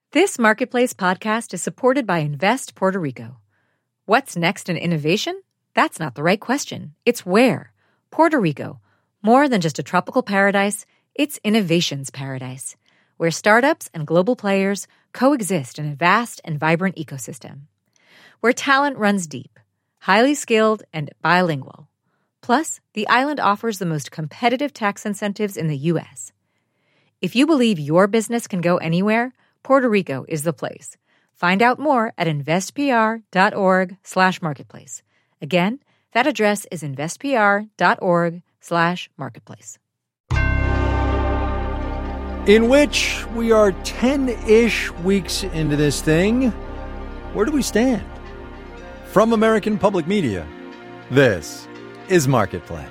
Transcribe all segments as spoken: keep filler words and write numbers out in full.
This Marketplace podcast is supported by Invest Puerto Rico. What's next in innovation? That's not the right question. It's where. Puerto Rico. More than just a tropical paradise, it's innovation's paradise, where startups and global players coexist in a vast and vibrant ecosystem. Where talent runs deep, highly skilled, and bilingual. Plus, the island offers the most competitive tax incentives in the U S. If you believe your business can go anywhere, Puerto Rico is the place. Find out more at investpr.org slash marketplace. Again, that address is investpr.org slash marketplace. In which we are ten-ish weeks into this thing. Where do we stand? From American Public Media, this is Marketplace.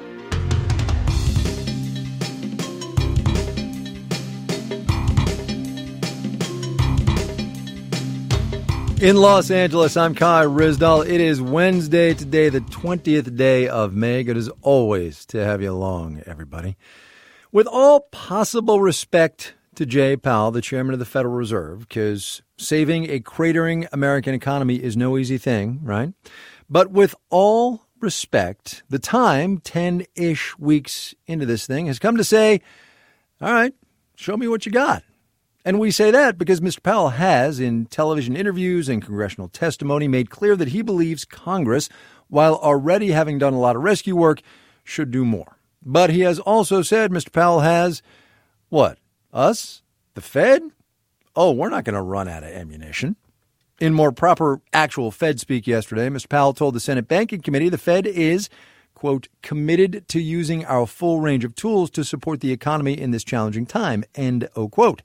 In Los Angeles, I'm Kai Ryssdal. It is Wednesday today, the twentieth day of May. Good as always to have you along, everybody. With all possible respect to Jay Powell, the chairman of the Federal Reserve, because saving a cratering American economy is no easy thing, right? But with all respect, the time, ten-ish weeks into this thing, has come to say, all right, show me what you got. And we say that because Mister Powell has, in television interviews and congressional testimony, made clear that he believes Congress, while already having done a lot of rescue work, should do more. But he has also said, Mister Powell has, what, us? The Fed? Oh, we're not going to run out of ammunition. In more proper actual Fed speak yesterday, Mister Powell told the Senate Banking Committee the Fed is, quote, committed to using our full range of tools to support the economy in this challenging time, end of quote.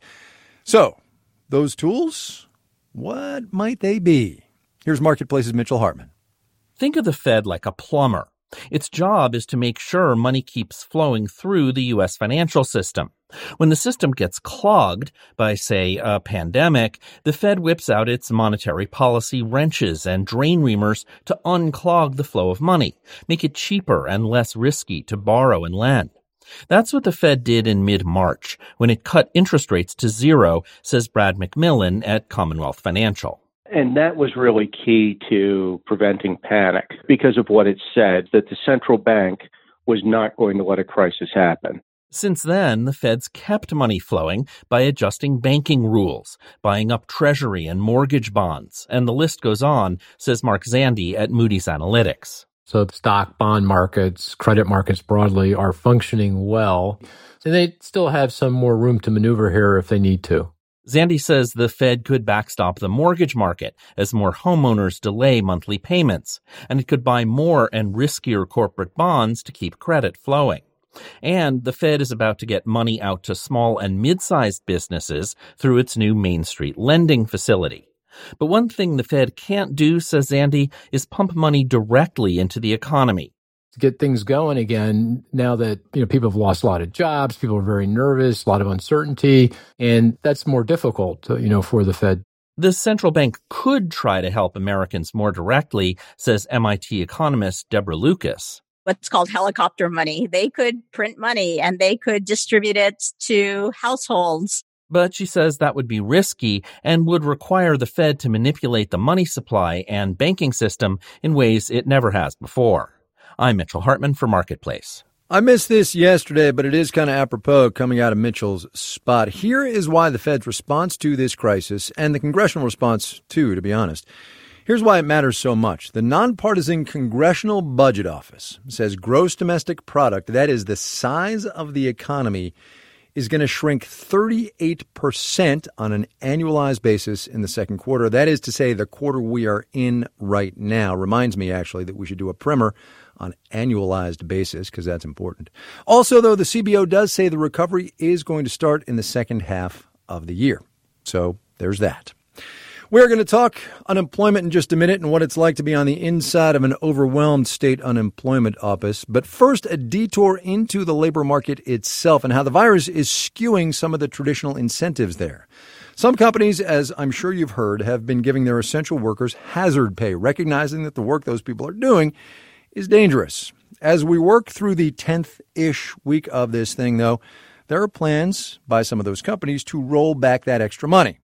So, those tools, what might they be? Here's Marketplace's Mitchell Hartman. Think of the Fed like a plumber. Its job is to make sure money keeps flowing through the U S financial system. When the system gets clogged by, say, a pandemic, the Fed whips out its monetary policy wrenches and drain reamers to unclog the flow of money, make it cheaper and less risky to borrow and lend. That's what the Fed did in mid-March when it cut interest rates to zero, says Brad McMillan at Commonwealth Financial. And that was really key to preventing panic because of what it said, that the central bank was not going to let a crisis happen. Since then, the Fed's kept money flowing by adjusting banking rules, buying up Treasury and mortgage bonds, and the list goes on, says Mark Zandi at Moody's Analytics. So the stock, bond markets, credit markets broadly are functioning well. So they still have some more room to maneuver here if they need to. Zandi says the Fed could backstop the mortgage market as more homeowners delay monthly payments, and it could buy more and riskier corporate bonds to keep credit flowing. And the Fed is about to get money out to small and mid-sized businesses through its new Main Street lending facility. But one thing the Fed can't do, says Zandi, is pump money directly into the economy. To get things going again, now that you know people have lost a lot of jobs, people are very nervous, a lot of uncertainty, and that's more difficult, you know, for the Fed. The central bank could try to help Americans more directly, says M I T economist Deborah Lucas. What's called helicopter money. They could print money and they could distribute it to households. But she says that would be risky and would require the Fed to manipulate the money supply and banking system in ways it never has before. I'm Mitchell Hartman for Marketplace. I missed this yesterday, but it is kind of apropos coming out of Mitchell's spot. Here is why the Fed's response to this crisis, and the congressional response too, to be honest, here's why it matters so much. The nonpartisan Congressional Budget Office says gross domestic product, that is the size of the economy, is going to shrink thirty-eight percent on an annualized basis in the second quarter. That is to say, the quarter we are in right now. Reminds me, actually, that we should do a primer on annualized basis because that's important. Also, though, the C B O does say the recovery is going to start in the second half of the year. So there's that. We're going to talk unemployment in just a minute and what it's like to be on the inside of an overwhelmed state unemployment office. But first, a detour into the labor market itself and how the virus is skewing some of the traditional incentives there. Some companies, as I'm sure you've heard, have been giving their essential workers hazard pay, recognizing that the work those people are doing is dangerous. As we work through the tenth-ish week of this thing, though, there are plans by some of those companies to roll back that extra money.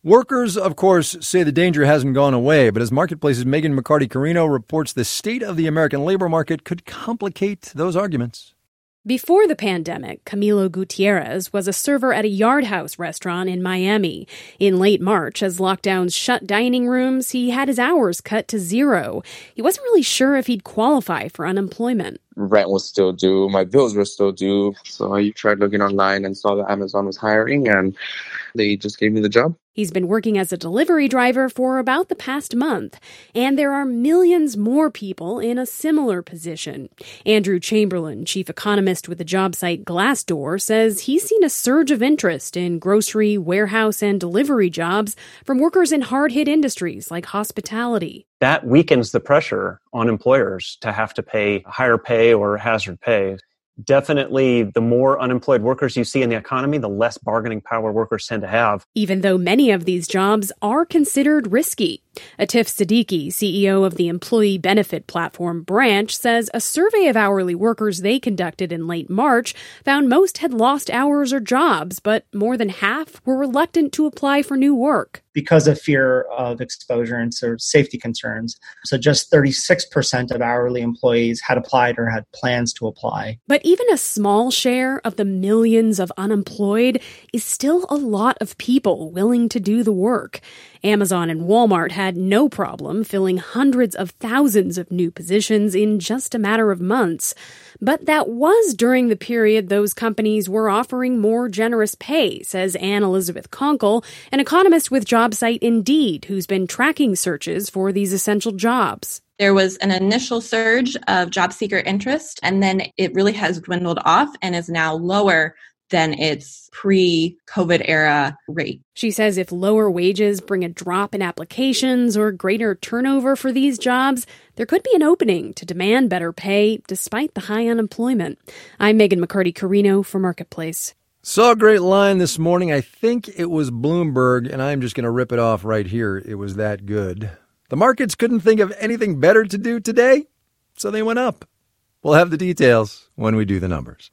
Workers, of course, say the danger hasn't gone away, but as Marketplace's Megan McCarty-Carino reports, the state of the American labor market could complicate those arguments. Before the pandemic, Camilo Gutierrez was a server at a Yard House restaurant in Miami. In late March, as lockdowns shut dining rooms, he had his hours cut to zero. He wasn't really sure if he'd qualify for unemployment. Rent was still due. My bills were still due. So I tried looking online and saw that Amazon was hiring, and they just gave me the job. He's been working as a delivery driver for about the past month, and there are millions more people in a similar position. Andrew Chamberlain, chief economist with the job site Glassdoor, says he's seen a surge of interest in grocery, warehouse, and delivery jobs from workers in hard-hit industries like hospitality. That weakens the pressure on employers to have to pay higher pay or hazard pay. Definitely, the more unemployed workers you see in the economy, the less bargaining power workers tend to have. Even though many of these jobs are considered risky. Atif Siddiqui, C E O of the employee benefit platform Branch, says a survey of hourly workers they conducted in late March found most had lost hours or jobs, but more than half were reluctant to apply for new work. Because of fear of exposure and sort of safety concerns. So just thirty-six percent of hourly employees had applied or had plans to apply. But even a small share of the millions of unemployed is still a lot of people willing to do the work. Amazon and Walmart had no problem filling hundreds of thousands of new positions in just a matter of months. But that was during the period those companies were offering more generous pay, says Anne Elizabeth Conkle, an economist with job site Indeed, who's been tracking searches for these essential jobs. There was an initial surge of job seeker interest, and then it really has dwindled off and is now lower than its pre-COVID era rate. She says if lower wages bring a drop in applications or greater turnover for these jobs, there could be an opening to demand better pay despite the high unemployment. I'm Megan McCarty-Carino for Marketplace. Saw a great line this morning. I think it was Bloomberg, and I'm just going to rip it off right here. It was that good. The markets couldn't think of anything better to do today, so they went up. We'll have the details when we do the numbers.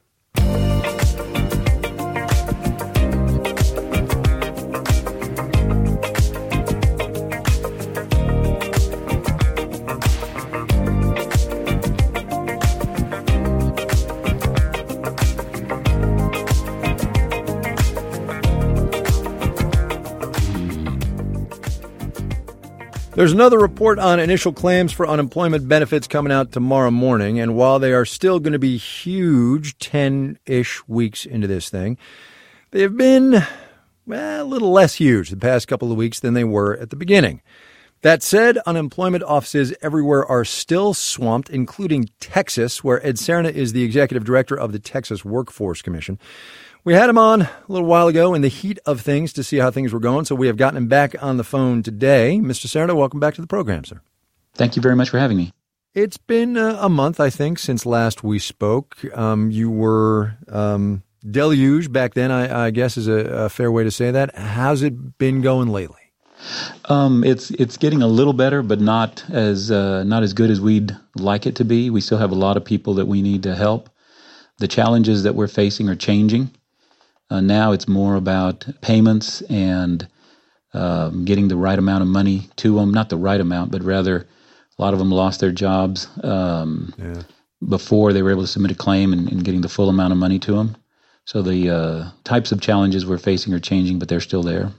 There's another report on initial claims for unemployment benefits coming out tomorrow morning, and while they are still going to be huge, ten-ish weeks into this thing, they have been, well, a little less huge the past couple of weeks than they were at the beginning. That said, unemployment offices everywhere are still swamped, including Texas, where Ed Serna is the executive director of the Texas Workforce Commission. We had him on a little while ago in the heat of things to see how things were going, so we have gotten him back on the phone today. Mister Serna, welcome back to the program, sir. Thank you very much for having me. It's been uh, a month, I think, since last we spoke. Um, you were um, deluged back then, I, I guess is a, a fair way to say that. How's it been going lately? Um, it's it's getting a little better, but not as uh, not as good as we'd like it to be. We still have a lot of people that we need to help. The challenges that we're facing are changing. Uh, now it's more about payments and um, getting the right amount of money to them. Not the right amount, but rather a lot of them lost their jobs um, yeah. before they were able to submit a claim and, and getting the full amount of money to them. So the uh, types of challenges we're facing are changing, but they're still there.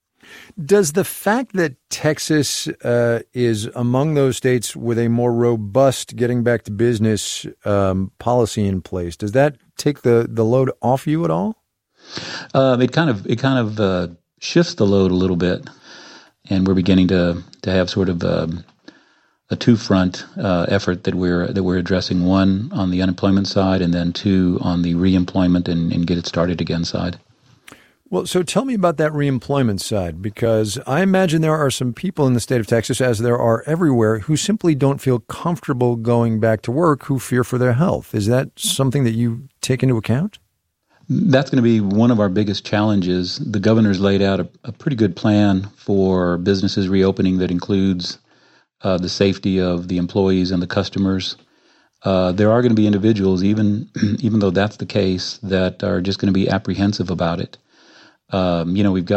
Does the fact that Texas uh, is among those states with a more robust getting back to business um, policy in place, does that take the, the load off you at all? Uh, it kind of it kind of uh, shifts the load a little bit, and we're beginning to to have sort of a, a two front uh, effort that we're that we're addressing. One on the unemployment side, and then two on the reemployment and, and get it started again side. Well, so tell me about that reemployment side, because I imagine there are some people in the state of Texas, as there are everywhere, who simply don't feel comfortable going back to work, who fear for their health. Is that something that you take into account? That's going to be one of our biggest challenges. The governor's laid out a, a pretty good plan for businesses reopening that includes uh, the safety of the employees and the customers. Uh, there are going to be individuals, even even though that's the case, that are just going to be apprehensive about it. Um, you know, we've got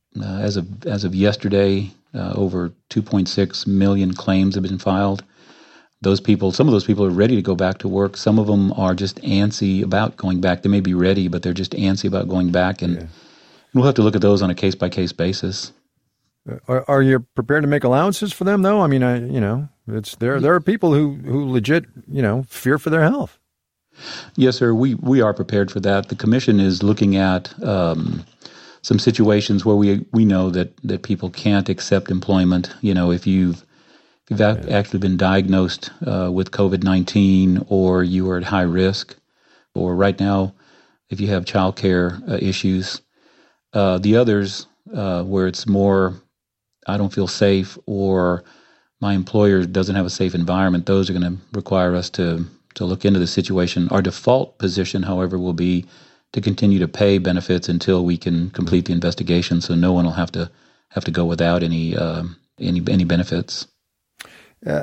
uh, as of as of yesterday, uh, over two point six million claims have been filed. Those people, some of those people are ready to go back to work. Some of them are just antsy about going back. They may be ready, but they're just antsy about going back. And yeah. we'll have to look at those on a case-by-case basis. Are, are you prepared to make allowances for them, though? I mean, I, you know, it's there. There are people who, who legit, you know, fear for their health. Yes, sir. We we are prepared for that. The commission is looking at um, some situations where we we know that, that people can't accept employment. You know, if you've if you've yeah. actually been diagnosed uh, with COVID nineteen, or you are at high risk, or right now, if you have child care uh, issues. Uh, the others uh, where it's more, I don't feel safe, or my employer doesn't have a safe environment, those are going to require us to to look into the situation. Our default position, however, will be to continue to pay benefits until we can complete the investigation, so no one will have to have to go without any uh, any any benefits. Uh,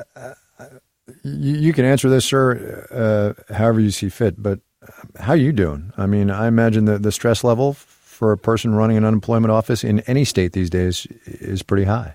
you, you can answer this, sir, uh, however you see fit. But how are you doing? I mean, I imagine that the stress level for a person running an unemployment office in any state these days is pretty high.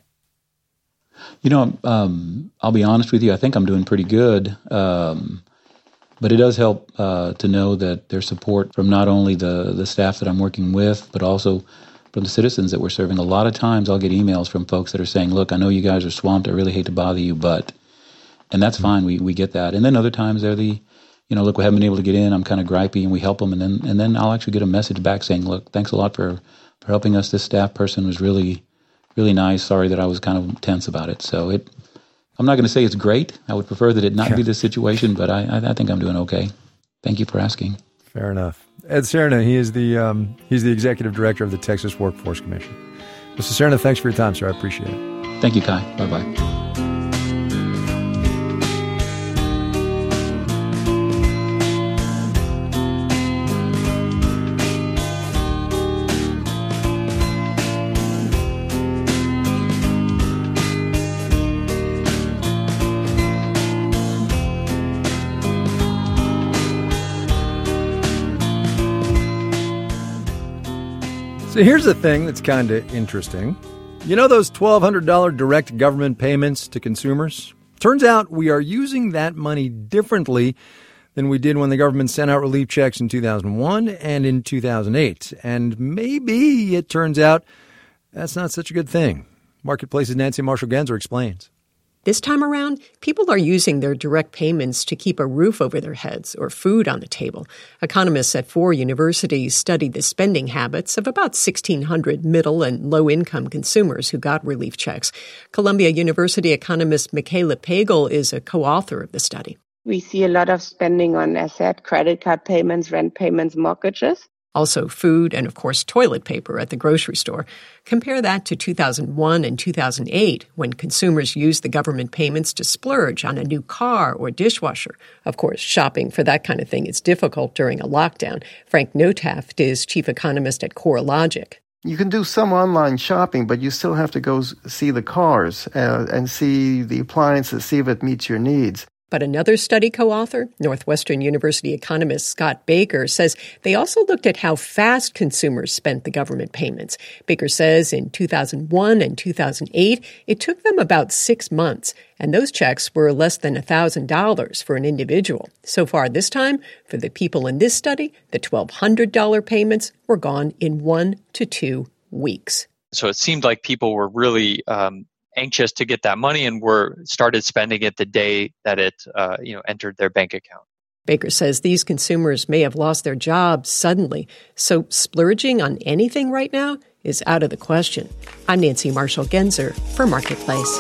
You know, um, I'll be honest with you. I think I'm doing pretty good. Um, But it does help uh, to know that there's support from not only the, the staff that I'm working with, but also from the citizens that we're serving. A lot of times I'll get emails from folks that are saying, look, I know you guys are swamped. I really hate to bother you, but, and that's fine. We we get that. And then other times they're the, you know, look, we haven't been able to get in. I'm kind of gripey, and we help them. And then and then I'll actually get a message back saying, look, thanks a lot for, for helping us. This staff person was really, really nice. Sorry that I was kind of tense about it. So it, I'm not going to say it's great. I would prefer that it not yeah. be this situation, but I, I think I'm doing okay. Thank you for asking. Fair enough. Ed Serna, he is the um, he's the executive director of the Texas Workforce Commission. Mister Serna, thanks for your time, sir. I appreciate it. Thank you, Kai. Bye-bye. So here's the thing that's kind of interesting. You know those twelve hundred dollars direct government payments to consumers? Turns out we are using that money differently than we did when the government sent out relief checks in two thousand one and in two thousand eight. And maybe it turns out that's not such a good thing. Marketplace's Nancy Marshall-Genzer explains. This time around, people are using their direct payments to keep a roof over their heads or food on the table. Economists at four universities studied the spending habits of about sixteen hundred middle and low-income consumers who got relief checks. Columbia University economist Michaela Pagel is a co-author of the study. We see a lot of spending on, as said, credit card payments, rent payments, mortgages. Also food and, of course, toilet paper at the grocery store. Compare that to two thousand one and two thousand eight, when consumers used the government payments to splurge on a new car or dishwasher. Of course, shopping for that kind of thing is difficult during a lockdown. Frank Notaft is chief economist at CoreLogic. You can do some online shopping, but you still have to go see the cars uh, and see the appliances, see if it meets your needs. But another study co-author, Northwestern University economist Scott Baker, says they also looked at how fast consumers spent the government payments. Baker says in two thousand one and two thousand eight, it took them about six months, and those checks were less than one thousand dollars for an individual. So far this time, for the people in this study, the twelve hundred dollars payments were gone in one to two weeks. So it seemed like people were really um anxious to get that money and were started spending it the day that it uh, you know entered their bank account. Baker says these consumers may have lost their jobs suddenly, so splurging on anything right now is out of the question. I'm Nancy Marshall-Genzer for Marketplace.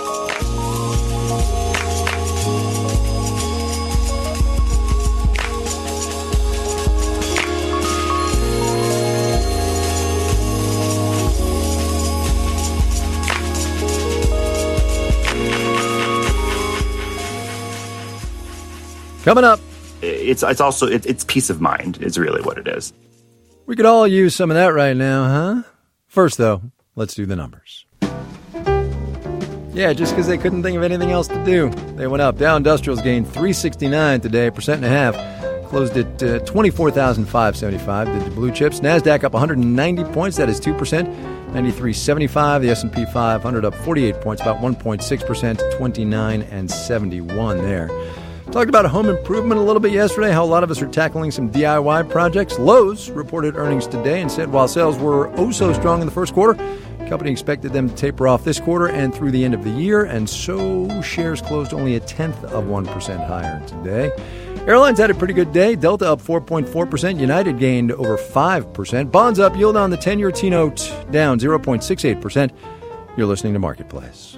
Coming up. It's it's also, it, it's peace of mind is really what it is. We could all use some of that right now, huh? First, though, let's do the numbers. Yeah, just because they couldn't think of anything else to do. They went up. Dow Industrials gained three sixty-nine today, percent and a half. Closed at uh, twenty-four thousand five hundred seventy-five. Did the blue chips. NASDAQ up one hundred ninety points. That is two percent. ninety-three seventy-five. The S and P five hundred up forty-eight points, about one point six percent, twenty-nine and seventy-one there. Talked about home improvement a little bit yesterday, how a lot of us are tackling some D I Y projects. Lowe's reported earnings today and said while sales were oh so strong in the first quarter, the company expected them to taper off this quarter and through the end of the year, and so shares closed only a tenth of one percent higher today. Airlines had a pretty good day. Delta up four point four percent. United gained over five percent. Bonds up. Yield on the ten-year T-note down zero point six eight percent. You're listening to Marketplace.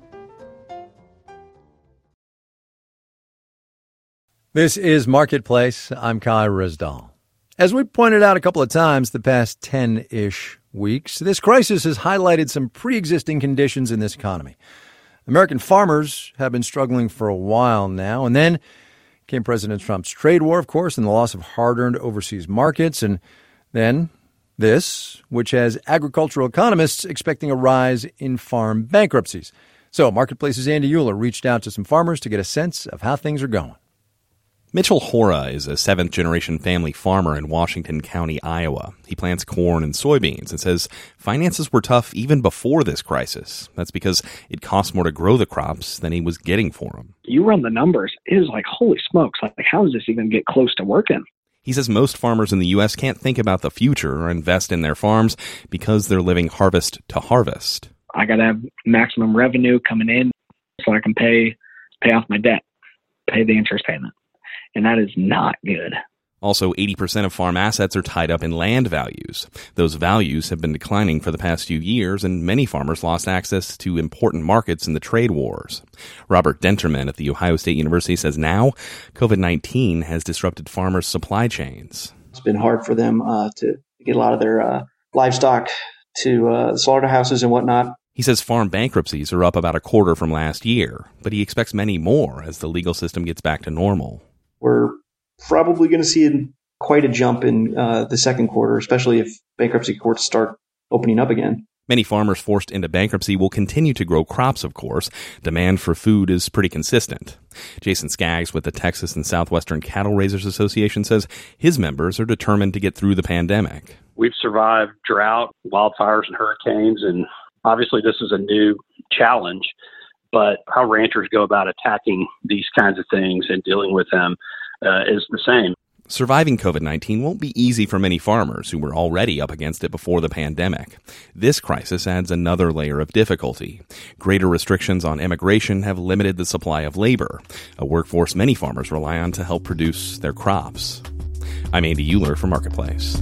This is Marketplace. I'm Kai Rizdal. As we pointed out a couple of times the past ten-ish weeks, this crisis has highlighted some pre-existing conditions in this economy. American farmers have been struggling for a while now, and then came President Trump's trade war, of course, and the loss of hard-earned overseas markets, and then this, which has agricultural economists expecting a rise in farm bankruptcies. So Marketplace's Andy Euler reached out to some farmers to get a sense of how things are going. Mitchell Hora is a seventh-generation family farmer in Washington County, Iowa. He plants corn and soybeans and says finances were tough even before this crisis. That's because it cost more to grow the crops than he was getting for them. You run the numbers, it is like, holy smokes, like how does this even get close to working? He says most farmers in the U S can't think about the future or invest in their farms because they're living harvest to harvest. I got to have maximum revenue coming in so I can pay pay off my debt, pay the interest payment. And that is not good. Also, eighty percent of farm assets are tied up in land values. Those values have been declining for the past few years, and many farmers lost access to important markets in the trade wars. Robert Denterman at The Ohio State University says now COVID nineteen has disrupted farmers' supply chains. It's been hard for them uh, to get a lot of their uh, livestock to uh, slaughterhouses and whatnot. He says farm bankruptcies are up about a quarter from last year, but he expects many more as the legal system gets back to normal. We're probably going to see quite a jump in uh, the second quarter, especially if bankruptcy courts start opening up again. Many farmers forced into bankruptcy will continue to grow crops, of course. Demand for food is pretty consistent. Jason Skaggs with the Texas and Southwestern Cattle Raisers Association says his members are determined to get through the pandemic. We've survived drought, wildfires, and hurricanes, and obviously this is a new challenge. But how ranchers go about attacking these kinds of things and dealing with them uh, is the same. Surviving COVID nineteen won't be easy for many farmers who were already up against it before the pandemic. This crisis adds another layer of difficulty. Greater restrictions on immigration have limited the supply of labor, a workforce many farmers rely on to help produce their crops. I'm Andy Euler for Marketplace.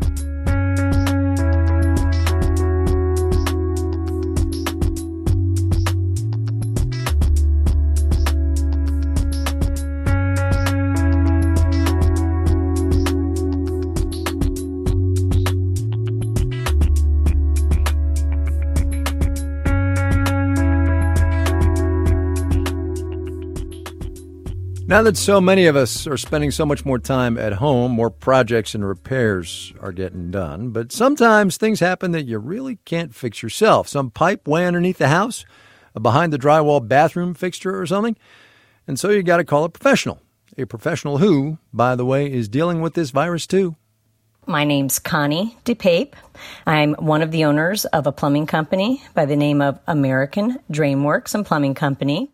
Now that so many of us are spending so much more time at home, more projects and repairs are getting done. But sometimes things happen that you really can't fix yourself. Some pipe way underneath the house, a behind the drywall bathroom fixture or something. And so you got to call a professional. A professional who, by the way, is dealing with this virus too. My name's Connie DePape. I'm one of the owners of a plumbing company by the name of American Drainworks and Plumbing Company.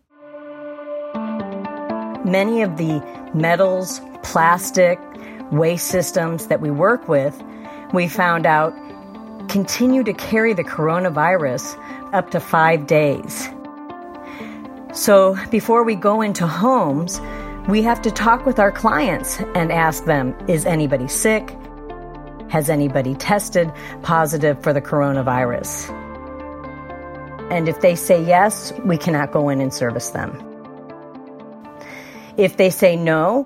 Many of the metals, plastic, waste systems that we work with, we found out continue to carry the coronavirus up to five days. So before we go into homes, we have to talk with our clients and ask them, is anybody sick? Has anybody tested positive for the coronavirus? And if they say yes, we cannot go in and service them. If they say no,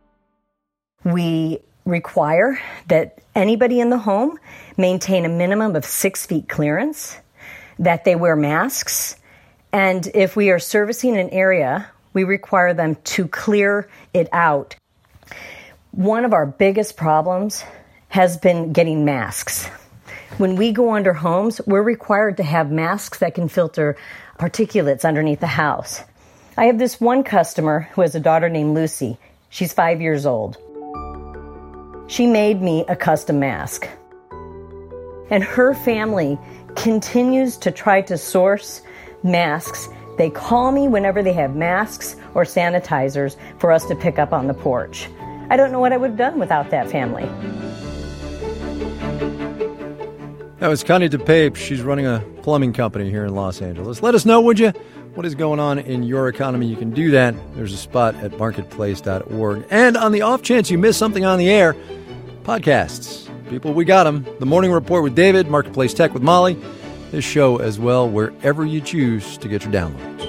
we require that anybody in the home maintain a minimum of six feet clearance, that they wear masks, and if we are servicing an area, we require them to clear it out. One of our biggest problems has been getting masks. When we go under homes, we're required to have masks that can filter particulates underneath the house. I have this one customer who has a daughter named Lucy. She's five years old. She made me a custom mask. And her family continues to try to source masks. They call me whenever they have masks or sanitizers for us to pick up on the porch. I don't know what I would have done without that family. That was Connie DePape. She's running a plumbing company here in Los Angeles. Let us know, would you, what is going on in your economy. You can do that. There's a spot at marketplace dot org. And on the off chance you miss something on the air, podcasts. People, we got them. The Morning Report with David, Marketplace Tech with Molly. This show as well, wherever you choose to get your downloads.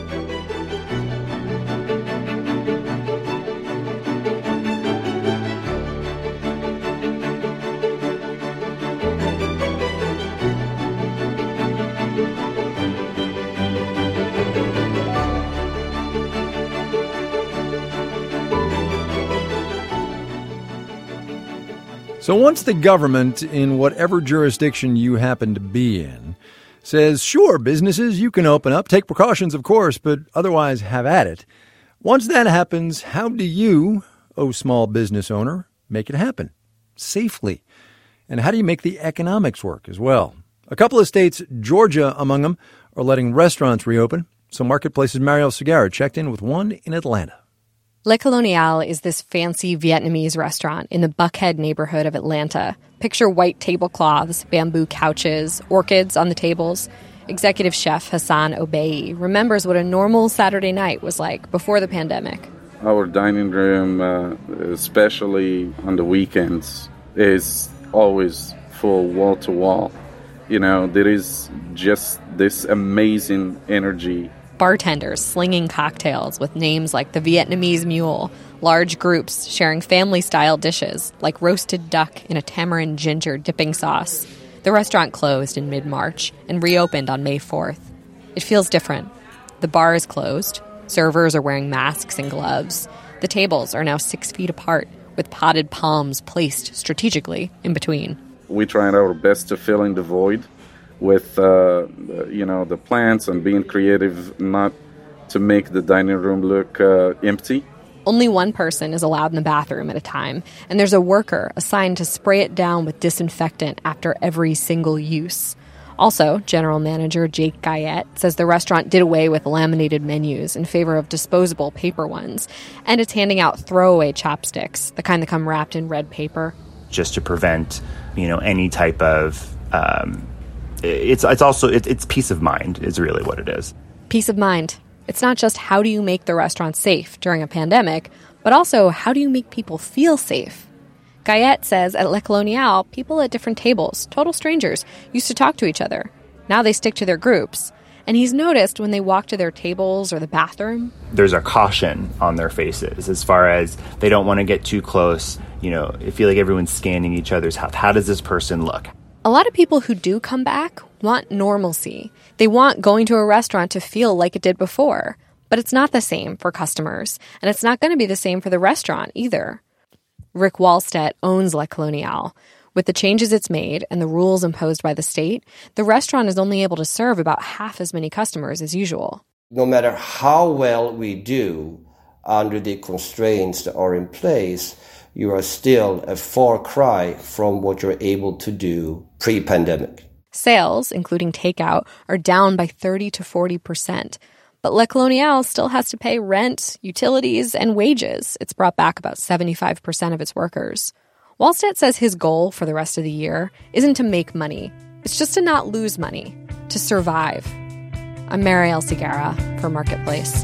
So once the government, in whatever jurisdiction you happen to be in, says, sure, businesses, you can open up, take precautions, of course, but otherwise have at it. Once that happens, how do you, oh small business owner, make it happen safely? And how do you make the economics work as well? A couple of states, Georgia among them, are letting restaurants reopen. So Marketplace's Mariel Segarra checked in with one in Atlanta. Le Colonial is this fancy Vietnamese restaurant in the Buckhead neighborhood of Atlanta. Picture white tablecloths, bamboo couches, orchids on the tables. Executive chef Hassan Obey remembers what a normal Saturday night was like before the pandemic. Our dining room, uh, especially on the weekends, is always full wall to wall. You know, there is just this amazing energy. Bartenders slinging cocktails with names like the Vietnamese Mule, large groups sharing family-style dishes like roasted duck in a tamarind ginger dipping sauce. The restaurant closed in mid-March and reopened on May fourth. It feels different. The bar is closed. Servers are wearing masks and gloves. The tables are now six feet apart, with potted palms placed strategically in between. We tried our best to fill in the void with, uh, you know, the plants and being creative, not to make the dining room look uh, empty. Only one person is allowed in the bathroom at a time, and there's a worker assigned to spray it down with disinfectant after every single use. Also, General Manager Jake Guyette says the restaurant did away with laminated menus in favor of disposable paper ones, and it's handing out throwaway chopsticks, the kind that come wrapped in red paper. Just to prevent, you know, any type of... Um, It's it's also it, it's peace of mind is really what it is. Peace of mind. It's not just how do you make the restaurant safe during a pandemic, but also how do you make people feel safe? Guyette says at Le Colonial, people at different tables, total strangers, used to talk to each other. Now they stick to their groups. And he's noticed when they walk to their tables or the bathroom, there's a caution on their faces as far as they don't want to get too close. You know, I feel like everyone's scanning each other's health. How does this person look? A lot of people who do come back want normalcy. They want going to a restaurant to feel like it did before. But it's not the same for customers, and it's not going to be the same for the restaurant either. Rick Wallstedt owns Le Colonial. With the changes it's made and the rules imposed by the state, the restaurant is only able to serve about half as many customers as usual. No matter how well we do under the constraints that are in place, you are still a far cry from what you're able to do pre-pandemic. Sales, including takeout, are down by thirty to forty percent. But Le Colonial still has to pay rent, utilities, and wages. It's brought back about seventy-five percent of its workers. Wallstedt says his goal for the rest of the year isn't to make money. It's just to not lose money, to survive. I'm Mariel Segarra for Marketplace.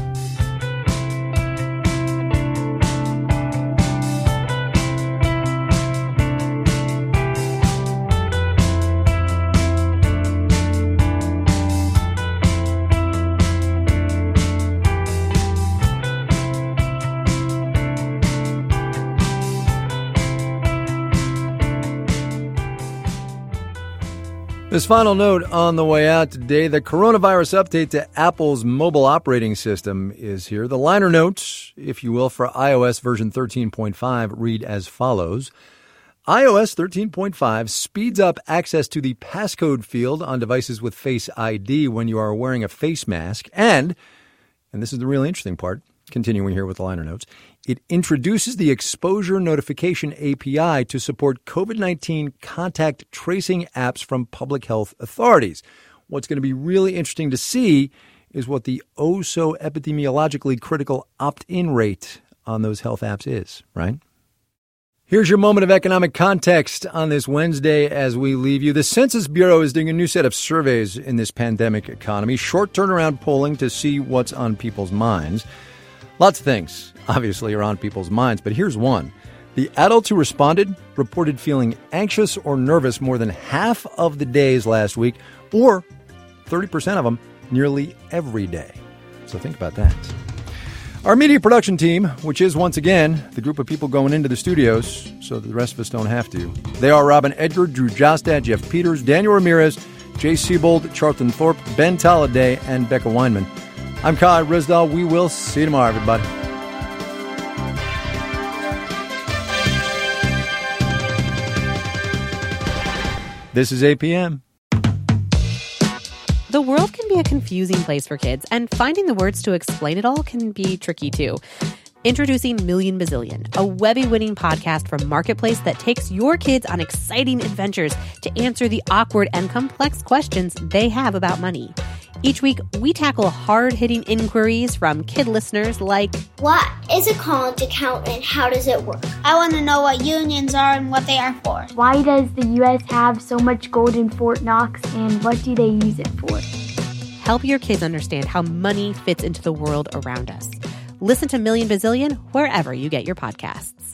This final note on the way out today, the coronavirus update to Apple's mobile operating system is here. The liner notes, if you will, for iOS version thirteen point five read as follows. iOS thirteen point five speeds up access to the passcode field on devices with Face I D when you are wearing a face mask. And, and this is the really interesting part, continuing here with the liner notes, It introduces the Exposure Notification A P I to support COVID nineteen contact tracing apps from public health authorities. What's going to be really interesting to see is what the oh-so-epidemiologically critical opt-in rate on those health apps is, right? Here's your moment of economic context on this Wednesday as we leave you. The Census Bureau is doing a new set of surveys in this pandemic economy, short turnaround polling to see what's on people's minds. Lots of things, obviously, are on people's minds, but here's one. The adults who responded reported feeling anxious or nervous more than half of the days last week, or thirty percent of them nearly every day. So think about that. Our media production team, which is, once again, the group of people going into the studios so that the rest of us don't have to. They are Robin Edgar, Drew Jostad, Jeff Peters, Daniel Ramirez, Jay Siebold, Charlton Thorpe, Ben Tolliday, and Becca Weinman. I'm Kai Risdall. We will see you tomorrow, everybody. This is A P M. The world can be a confusing place for kids, and finding the words to explain it all can be tricky too. Introducing Million Bazillion, a Webby-winning podcast from Marketplace that takes your kids on exciting adventures to answer the awkward and complex questions they have about money. Each week, we tackle hard-hitting inquiries from kid listeners like, what is a college account and how does it work? I want to know what unions are and what they are for. Why does the U S have so much gold in Fort Knox and what do they use it for? Help your kids understand how money fits into the world around us. Listen to Million Bazillion wherever you get your podcasts.